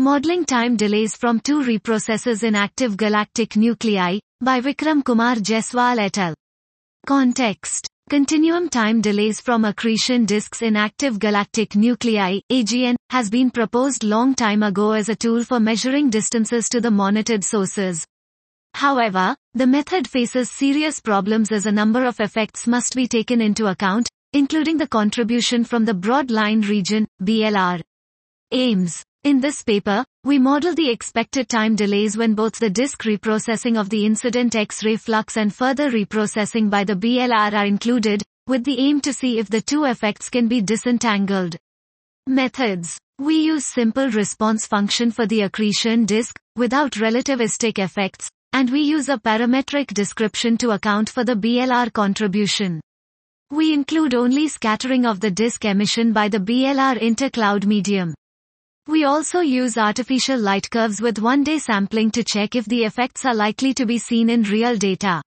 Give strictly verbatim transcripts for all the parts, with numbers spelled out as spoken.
Modeling time delays from two reprocessors in active galactic nuclei, by Vikram Kumar Jaiswal et al. Context. Continuum time delays from accretion disks in active galactic nuclei, A G N, has been proposed long time ago as a tool for measuring distances to the monitored sources. However, the method faces serious problems as a number of effects must be taken into account, including the contribution from the broad line region, B L R. Aims. In this paper, we model the expected time delays when both the disk reprocessing of the incident X-ray flux and further reprocessing by the B L R are included, with the aim to see if the two effects can be disentangled. Methods. We use simple response function for the accretion disk, without relativistic effects, and we use a parametric description to account for the B L R contribution. We include only scattering of the disk emission by the B L R intercloud medium. We also use artificial light curves with one-day sampling to check if the effects are likely to be seen in real data.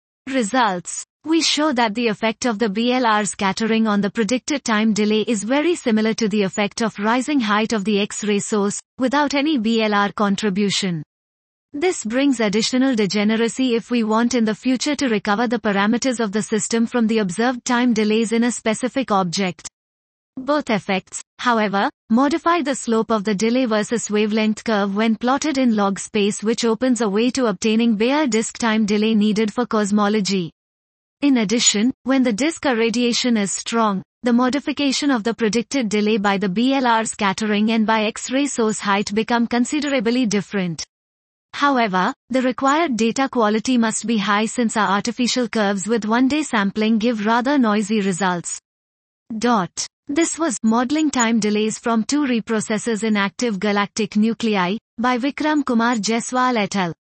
Results. We show that the effect of the B L R scattering on the predicted time delay is very similar to the effect of rising height of the X-ray source, without any B L R contribution. This brings additional degeneracy if we want in the future to recover the parameters of the system from the observed time delays in a specific object. Both effects, however, modify the slope of the delay versus wavelength curve when plotted in log space, which opens a way to obtaining Bayer disk time delay needed for cosmology. In addition, when the disk irradiation is strong, the modification of the predicted delay by the B L R scattering and by X-ray source height become considerably different. However, the required data quality must be high since our artificial curves with one-day sampling give rather noisy results. Dot. This was Modeling Time Delays from Two Reprocessors in Active Galactic Nuclei, by Vikram Kumar Jaiswal et al.